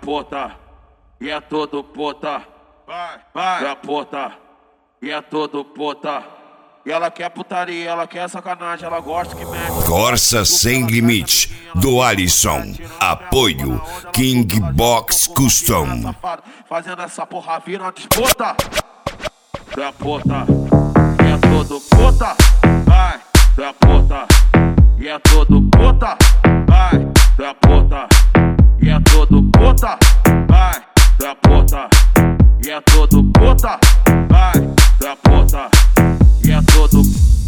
puta, e é todo puta, vai, é puta, e é todo puta. E ela quer putaria, ela quer sacanagem, ela gosta que mexe. Corsa Sem Limite, do Alisson. Apoio King Box Custom. Fazendo essa porra vira uma disputa. Tu é puta, e é todo puta, vai, tu é puta, e é todo puta, vai, tu é puta, e é todo puta, vai, tu é puta, e é todo puta, vai, tu é puta, e é todo.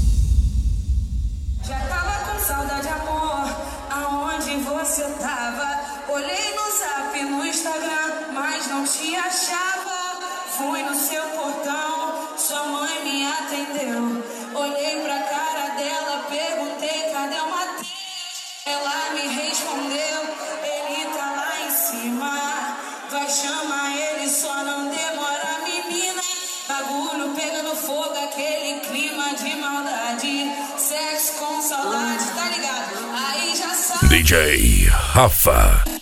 Já tava com saudade, amor, aonde você tava? Olhei no Zap, no Instagram, mas não te achava. Fui no seu portão, sua mãe me atendeu. Olhei pra cara dela, perguntei cadê o Matheus. Ela me respondeu, ele tá lá em cima. Vai chamar ele, só não demora, menina. Bagulho pegando fogo, aquele clima de maldade. Sexo com saudade, tá ligado? Aí já sabe. DJ Rafa.